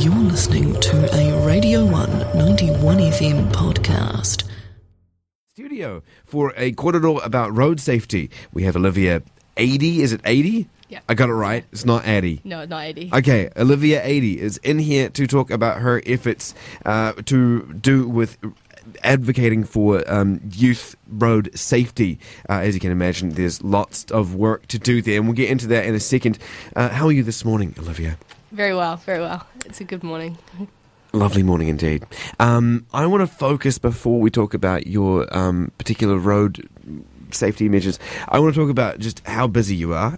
You're listening to a Radio 1 91 FM podcast. Studio for a Korero about road safety. We have Olivia Adey. Is it Adey? Yeah. I got it right. It's not Addy. No, not Adey. Okay, Olivia Adey is in here to talk about her efforts to do with advocating for youth road safety. As you can imagine, there's lots of work to do there, and we'll get into that in a second. How are you this morning, Olivia? Very well, very well. It's a good morning. Lovely morning indeed. I want to focus, before we talk about your particular road safety measures, I want to talk about just how busy you are.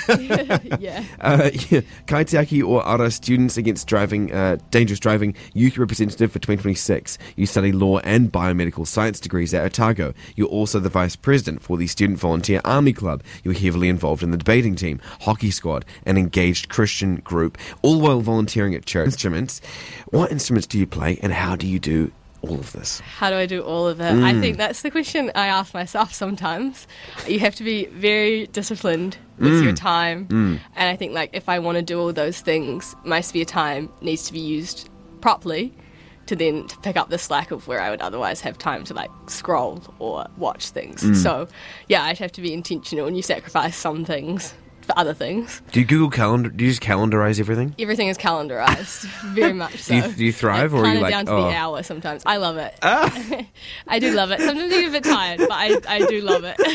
Yeah. Kaitiaki o Ara Students Against Dangerous Driving Youth Representative for 2026. You study law and biomedical science degrees at Otago. You're also the vice president for the Student Volunteer Army Club. You're heavily involved in the debating team, hockey squad, and engaged Christian group, all while volunteering at church. Instruments. What instruments do you play, and how do you do all of this? How do I do all of it? I think that's the question I ask myself sometimes. You have to be very disciplined with your time. And I think, like, if I want to do all those things, my spare time needs to be used properly to pick up the slack of where I would otherwise have time to, like, scroll or watch things. So, yeah, I'd have to be intentional, and you sacrifice some things for other things. Do you Google Calendar? Do you just calendarize everything? Everything is calendarized, very much so. Do you thrive, or are you like, down to the hour sometimes? I love it. I do love it. Sometimes I get a bit tired, but I do love it.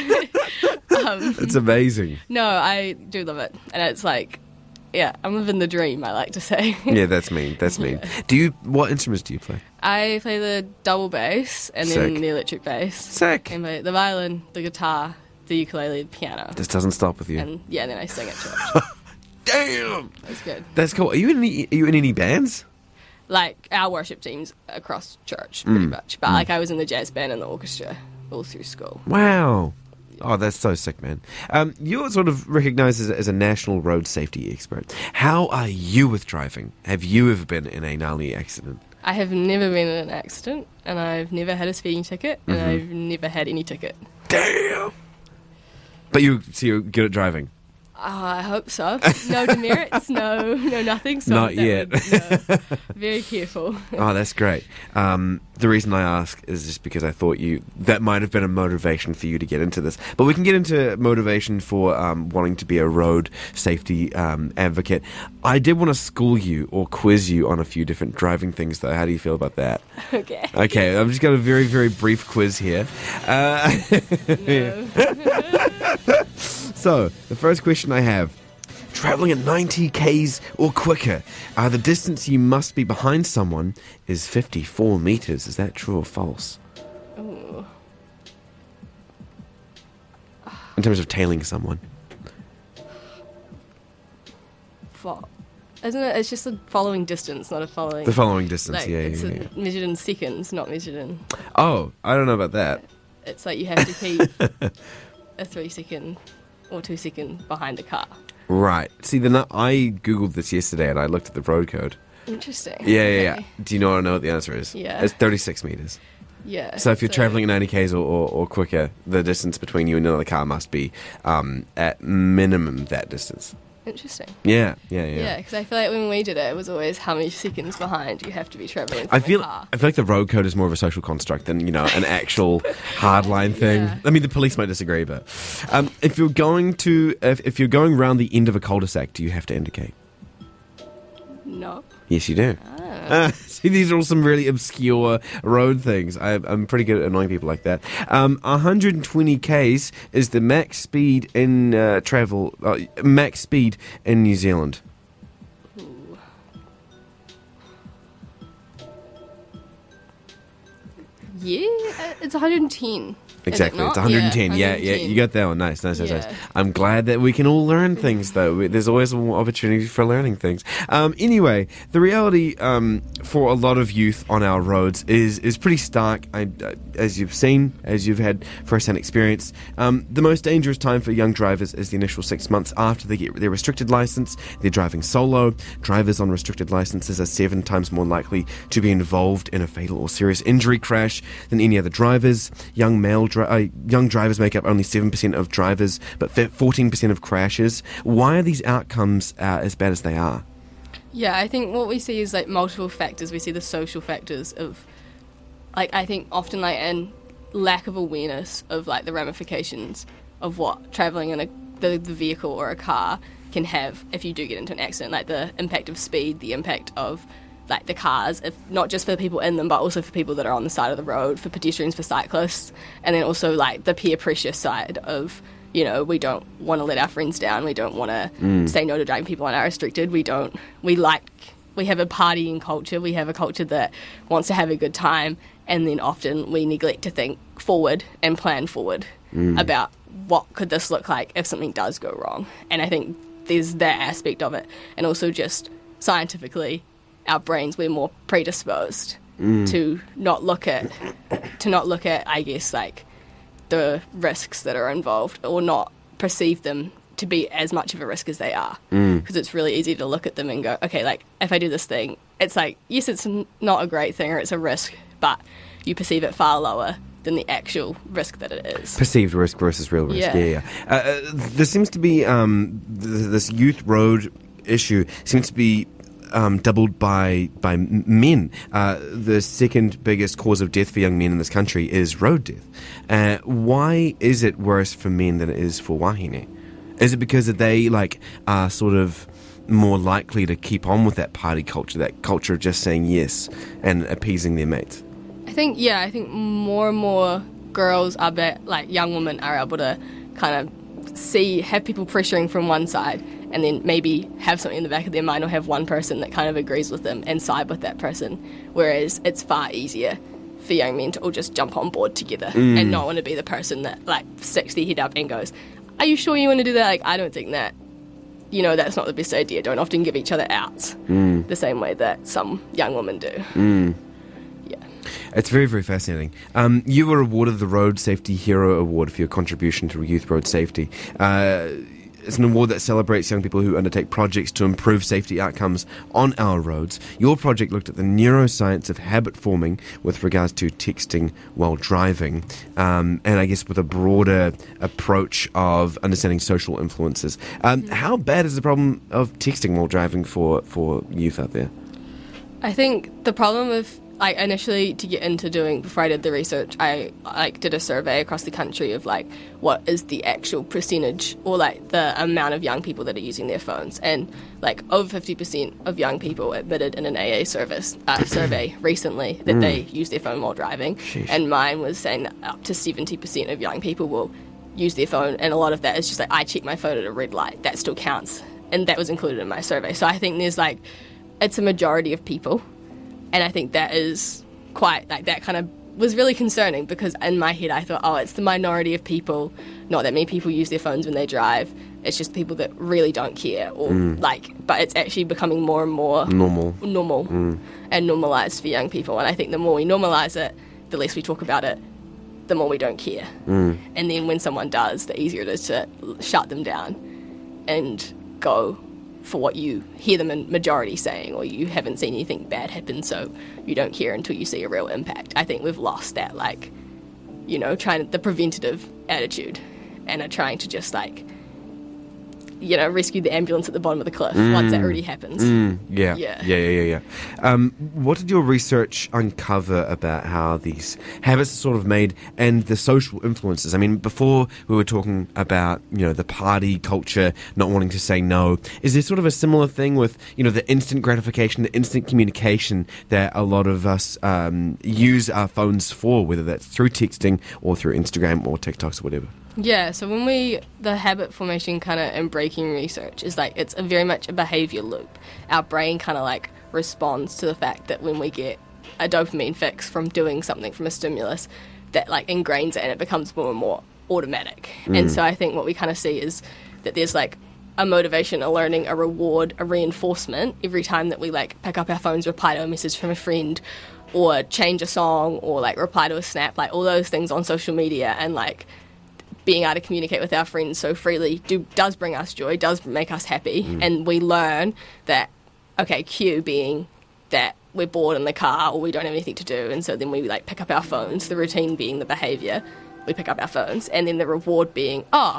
It's amazing. No, I do love it, and it's like, yeah, I'm living the dream, I like to say. Yeah, that's mean. That's mean. What instruments do you play? I play the double bass and Sick. then the electric bass. Sick. And play the violin, the guitar, the ukulele, the piano. This doesn't stop with you. And yeah, then I sing at church. Damn! That's good. That's cool. Are you in any bands? Like, our worship teams across church, pretty much. But like, I was in the jazz band and the orchestra all through school. Wow. Oh, that's so sick, man. You're sort of recognised as a national road safety expert. How are you with driving? Have you ever been in a gnarly accident? I have never been in an accident, and I've never had a speeding ticket, and I've never had any ticket. Damn! But you're good at driving? I hope so. No demerits, no nothing. So Not yet. Very careful. Oh, that's great. The reason I ask is just because I thought that might have been a motivation for you to get into this. But we can get into motivation for wanting to be a road safety advocate. I did want to school you or quiz you on a few different driving things, though. How do you feel about that? Okay. Okay, I've just got a very, very brief quiz here. No. So, the first question I have. Travelling at 90 k's or quicker, the distance you must be behind someone is 54 metres. Is that true or false? Ooh. In terms of tailing someone. Isn't it? It's just a following distance, not a following... The following distance, like, yeah. It's measured in seconds, not measured in... Oh, I don't know about that. It's like you have to keep a 3 second or 2 second behind a car. Right. See, I Googled this yesterday and I looked at the road code. Interesting. Yeah. Okay. Do you know what the answer is? Yeah. It's 36 metres. Yeah. So if you're travelling at 90 k's or quicker, the distance between you and another car must be at minimum that distance. Interesting. Yeah. Yeah, because I feel like when we did it was always how many seconds behind you have to be travelling from I feel a car. like the road code is more of a social construct than, an actual hardline thing. Yeah. I mean, the police might disagree, but if you're going round the end of a cul-de-sac, do you have to indicate? No. Yes, you do. See, these are all some really obscure road things. I'm pretty good at annoying people like that. 120 k's is the max speed in max speed in New Zealand. Ooh. Yeah, it's 110. Exactly, it's 110. Yeah, you got that one. Nice. Yeah. I'm glad that we can all learn things, though. There's always more opportunity for learning things. Anyway, the reality for a lot of youth on our roads is pretty stark. As you've seen, as you've had first-hand experience, the most dangerous time for young drivers is the initial 6 months after they get their restricted license. They're driving solo. Drivers on restricted licenses are 7 times more likely to be involved in a fatal or serious injury crash than any other drivers. Young drivers make up only 7% of drivers, but 14% of crashes. Why are these outcomes as bad as they are? Yeah, I think what we see is like multiple factors. We see the social factors of, like, I think often like an lack of awareness of like the ramifications of what travelling in the vehicle or a car can have if you do get into an accident, like the impact of speed, the impact of like the cars, if not just for the people in them, but also for people that are on the side of the road, for pedestrians, for cyclists, and then also like the peer pressure side of, you know, we don't want to let our friends down, we don't want to say no to driving people on our restricted, we have a partying culture, we have a culture that wants to have a good time, and then often we neglect to think forward and plan forward about what could this look like if something does go wrong. And I think there's that aspect of it, and also just scientifically our brains, we're more predisposed to not look at I guess like the risks that are involved, or not perceive them to be as much of a risk as they are, because it's really easy to look at them and go, okay, like if I do this thing, it's like, yes, it's not a great thing or it's a risk, but you perceive it far lower than the actual risk that it is. Perceived risk versus real risk. Yeah. There seems to be this youth road issue seems to be doubled by men. The second biggest cause of death for young men in this country is road death. Why is it worse for men than it is for wahine? Is it because they are sort of more likely to keep on with that party culture, that culture of just saying yes and appeasing their mates? I think more and more girls are young women are able to kind of have people pressuring from one side, and then maybe have something in the back of their mind, or have one person that kind of agrees with them and side with that person, whereas it's far easier for young men to all just jump on board together and not want to be the person that sticks their head up and goes, are you sure you want to do that? I don't think that, that's not the best idea. Don't often give each other outs the same way that some young women do. It's very, very fascinating. You were awarded the Road Safety Hero Award for your contribution to youth road safety. It's an award that celebrates young people who undertake projects to improve safety outcomes on our roads. Your project looked at the neuroscience of habit forming with regards to texting while driving, and I guess with a broader approach of understanding social influences. How bad is the problem of texting while driving for youth out there? I think the problem with initially, to get into doing, before I did the research, I did a survey across the country of what is the actual percentage, or the amount of young people that are using their phones, and over 50% of young people admitted in an AA survey recently that they use their phone while driving. Sheesh. And mine was saying that up to 70% of young people will use their phone, and a lot of that is just I check my phone at a red light, that still counts, and that was included in my survey. So I think there's it's a majority of people. And I think that is quite, that kind of was really concerning, because in my head I thought, it's the minority of people, not that many people use their phones when they drive, it's just people that really don't care, or but it's actually becoming more and more normal and normalised for young people. And I think the more we normalise it, the less we talk about it, the more we don't care. And then when someone does, the easier it is to shut them down and go for what you hear them in majority saying, or you haven't seen anything bad happen, so you don't care until you see a real impact. I think we've lost that, the preventative attitude, and are trying to just rescue the ambulance at the bottom of the cliff once that already happens. Yeah. What did your research uncover about how these habits are sort of made, and the social influences? I mean, before we were talking about, the party culture, not wanting to say no. Is there sort of a similar thing with, the instant gratification, the instant communication that a lot of us use our phones for, whether that's through texting or through Instagram or TikToks or whatever? Yeah, so the habit formation kind of and breaking research is it's very much a behaviour loop. Our brain kind of responds to the fact that when we get a dopamine fix from doing something, from a stimulus, that ingrains it and it becomes more and more automatic. And so I think what we kind of see is that there's a motivation, a learning, a reward, a reinforcement every time that we pick up our phones, reply to a message from a friend, or change a song, or reply to a snap, all those things on social media, and being able to communicate with our friends so freely does bring us joy, does make us happy, and we learn that, cue being that we're bored in the car or we don't have anything to do, and so then we pick up our phones, the routine being the behaviour, we pick up our phones, and then the reward being,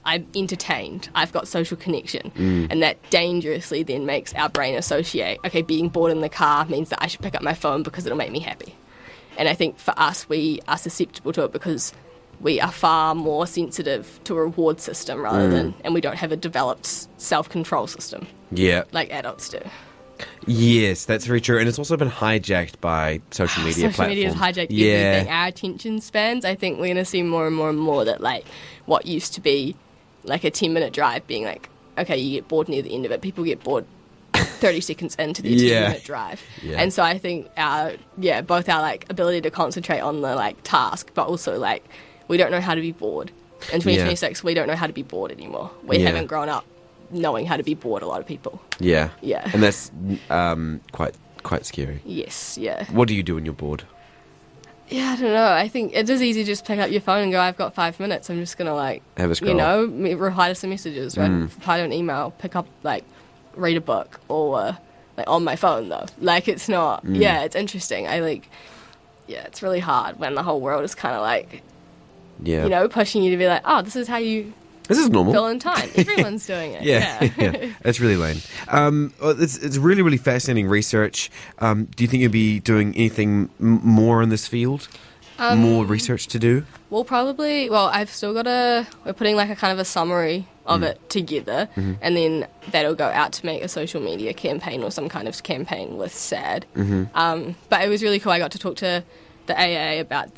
I'm entertained, I've got social connection, and that dangerously then makes our brain associate, okay, being bored in the car means that I should pick up my phone because it'll make me happy. And I think for us, we are susceptible to it because we are far more sensitive to a reward system rather than, and we don't have a developed self-control system like adults do. Yes, that's very true. And it's also been hijacked by social media platforms. Social media has hijacked everything. Our attention spans, I think we're going to see more and more and more that, like, what used to be like a 10-minute drive being like, okay, you get bored near the end of it. People get bored 30 seconds into their 10-minute drive. Yeah. And so I think both our, like, ability to concentrate on the, like, task, but also, like, we don't know how to be bored. In 2026, we don't know how to be bored anymore. We haven't grown up knowing how to be bored, a lot of people. Yeah. And that's quite scary. Yes, yeah. What do you do when you're bored? Yeah, I don't know. I think it is easy to just pick up your phone and go, I've got 5 minutes. I'm just going to, like, have a scroll. Reply to some messages, reply to an email, pick up, like, read a book, or, like, on my phone, though. Like, it's not, it's interesting. It's really hard when the whole world is kind of, like, pushing you to be like, oh, this is normal. Fill in time. Everyone's doing it. Yeah. It's really lame. It's really, really fascinating research. Do you think you'll be doing anything more in this field? More research to do? I've still got we're putting like a kind of a summary of it together, and then that'll go out to make a social media campaign or some kind of campaign with SAD. But it was really cool. I got to talk to the AA about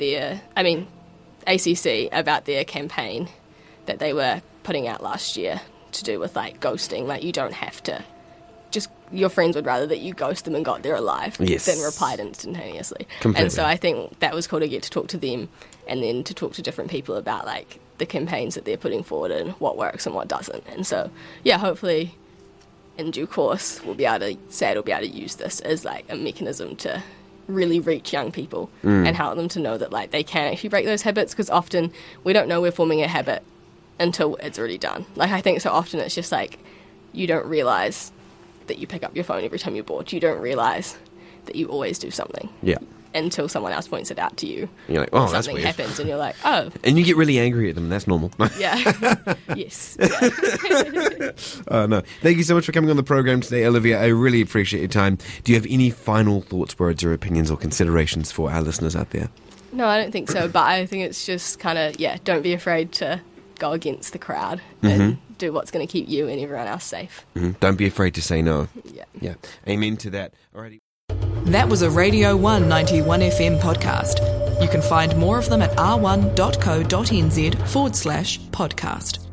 ACC about their campaign that they were putting out last year to do with, like, ghosting. Like, you don't have to. Just your friends would rather that you ghost them and got there alive than replied instantaneously. Completely. And so I think that was cool to get to talk to them and then to talk to different people about, like, the campaigns that they're putting forward and what works and what doesn't. And so, hopefully in due course SAD will be able to use this as, like, a mechanism to really reach young people and help them to know that, like, they can actually break those habits, because often we don't know we're forming a habit until it's already done. Like, I think so often it's just like you don't realise that you pick up your phone every time you're bored. You don't realise that you always do something. Yeah. Until someone else points it out to you. You're like, oh, that's weird. Something happens and you're like, oh. And you get really angry at them, and that's normal. Yeah. Yes. Yeah. No. Thank you so much for coming on the program today, Olivia. I really appreciate your time. Do you have any final thoughts, words, or opinions or considerations for our listeners out there? No, I don't think so. But I think it's just kind of, don't be afraid to go against the crowd and do what's going to keep you and everyone else safe. Don't be afraid to say no. Yeah. Amen to that. Alrighty. That was a Radio 1 91 FM podcast. You can find more of them at r1.co.nz/podcast.